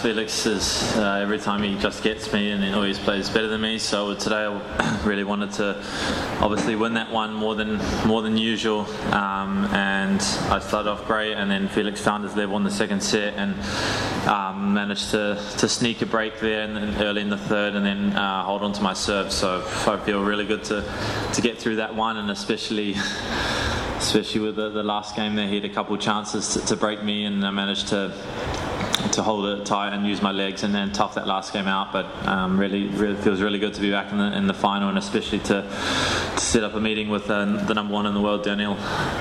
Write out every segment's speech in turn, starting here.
Felix is every time he just gets me and he always plays better than me. So today I really wanted to obviously win that one more than usual. And I started off great, and then Felix found his level in the second set and managed to sneak a break there early in the third, and then hold on to my serve. So I feel really good to get through that one, and especially with the last game there, he had a couple of chances to break me, and I managed to hold it tight and use my legs and then tough that last game out. But really feels really good to be back in the final, and especially to set up a meeting with the number one in the world, Daniel.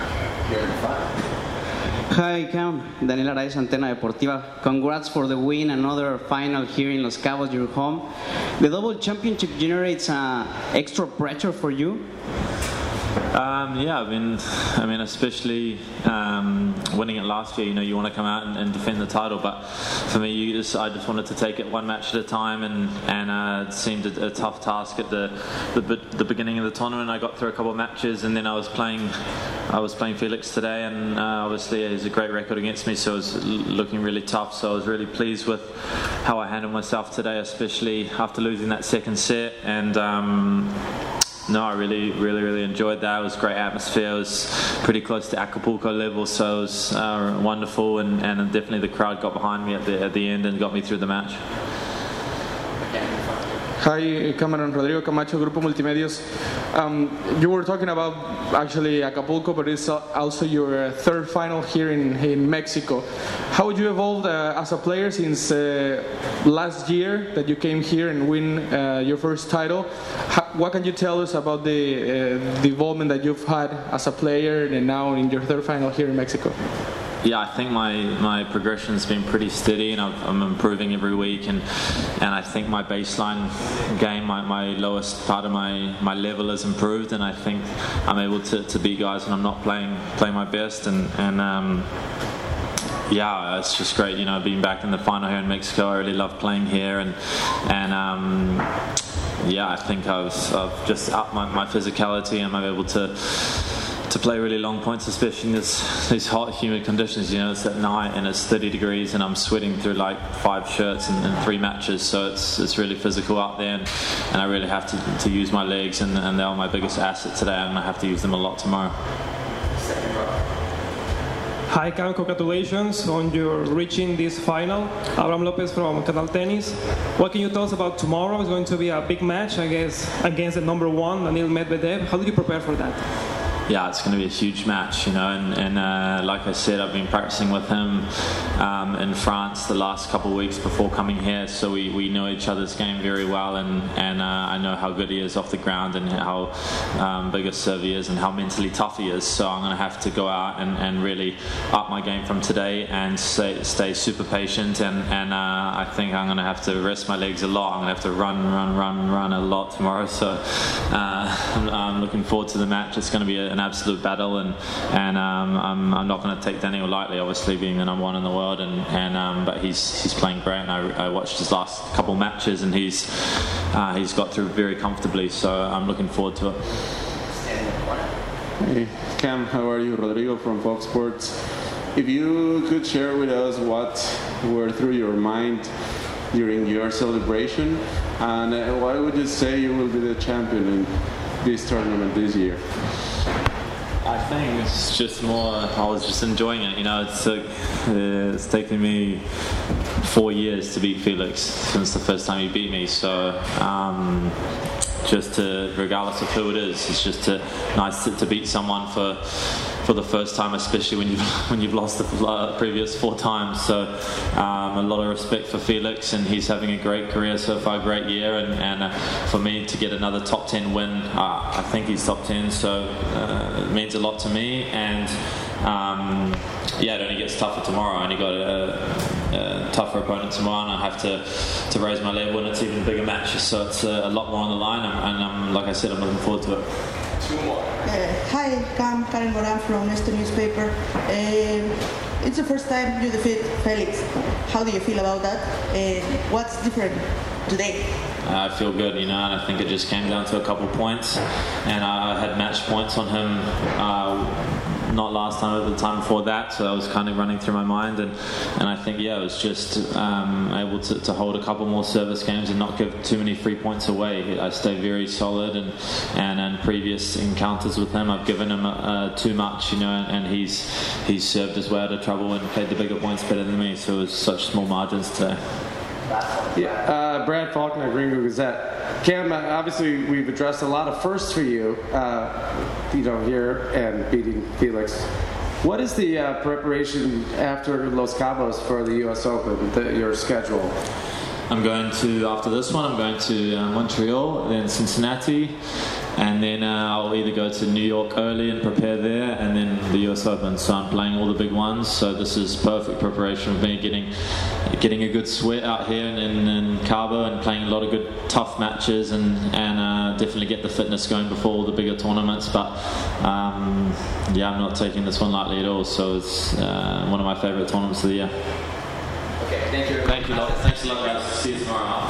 Hi Cam, Daniel Araiz, Antena Deportiva. Congrats for the win, another final here in Los Cabos, your home. The double championship generates extra pressure for you? Yeah, I mean, especially winning it last year. You want to come out and defend the title, but for me, I just wanted to take it one match at a time, and it seemed a tough task at the beginning of the tournament. I got through a couple of matches, and then I was playing Felix today, and obviously he has a great record against me, so it was looking really tough. So I was really pleased with how I handled myself today, especially after losing that second set. And no, I really enjoyed that. It was a great atmosphere. It was pretty close to Acapulco level, so it was wonderful, and definitely the crowd got behind me at the end and got me through the match. Hi, Cameron, Rodrigo Camacho, Grupo Multimedios. You were talking about actually Acapulco, but it's also your third final here in Mexico. How would you evolve as a player since last year that you came here and win your first title? What can you tell us about the involvement that you've had as a player and now in your third final here in Mexico? Yeah, I think my progression's been pretty steady, and I'm improving every week, and I think my baseline game, my lowest part of my level has improved, and I think I'm able to beat guys when I'm not playing my best, and yeah, it's just great, being back in the final here in Mexico. I really love playing here, and yeah, I think I've just upped my physicality, and I'm able to play really long points, especially in these hot, humid conditions. It's at night and it's 30 degrees, and I'm sweating through like 5 shirts in 3 matches. So it's really physical out there, and I really have to use my legs, and they are my biggest asset today. I'm gonna have to use them a lot tomorrow. Hi Cam, congratulations on your reaching this final. Abraham Lopez from Canal Tennis. What can you tell us about tomorrow? It's going to be a big match, I guess, against the number one, Daniil Medvedev. How did you prepare for that? Yeah, it's going to be a huge match, and like I said, I've been practicing with him in France the last couple of weeks before coming here, so we know each other's game very well, and I know how good he is off the ground, and how big a serve he is, and how mentally tough he is. So I'm going to have to go out and really up my game from today, and stay super patient, and I think I'm going to have to rest my legs a lot. I'm going to have to run a lot tomorrow, so I'm looking forward to the match. It's going to be an absolute battle, and I'm not going to take Daniel lightly, obviously being the number one in the world, but he's playing great, and I watched his last couple matches, and he's got through very comfortably, so I'm looking forward to it. Hey Cam, how are you? Rodrigo from Fox Sports. If you could share with us what were through your mind during your celebration, and why would you say you will be the champion in this tournament this year? I think it's just more, I was just enjoying it. It's taken me 4 years to beat Felix since the first time he beat me. So regardless of who it is, it's just nice to beat someone for the first time, especially when you've lost the previous 4 times. So a lot of respect for Felix, and he's having a great career so far, great year, and for me to get another top 10 win, I think he's top 10, so it means a lot to me, and it only gets tougher tomorrow. I only got a tougher opponent tomorrow, and I have to raise my level, and it's even bigger matches, so it's a lot more on the line, and like I said, I'm looking forward to it. Hi, Karen Moran from Este Newspaper. It's the first time you defeat Felix. How do you feel about that? And what's different today? I feel good, and I think it just came down to a couple points, and I had match points on him. Not last time, but the time before that, so that was kind of running through my mind, and I think it was just able to hold a couple more service games and not give too many free points away. I stayed very solid, and in previous encounters with him, I've given him too much, and he's served his way out of trouble and played the bigger points better than me, so it was such small margins today. Yeah, Brad Faulkner, Gringo Gazette. Cam, obviously we've addressed a lot of firsts for you, here and beating Felix. What is the preparation after Los Cabos for the U.S. Open, your schedule? After this one, I'm going to Montreal, then Cincinnati, and then I'll either go to New York early and prepare there, and then the US Open. So I'm playing all the big ones, so this is perfect preparation for me, getting a good sweat out here in Cabo and playing a lot of good tough matches, and definitely get the fitness going before all the bigger tournaments. But I'm not taking this one lightly at all, so it's one of my favorite tournaments of the year. Okay, thank you. Thanks a lot, guys. See you tomorrow.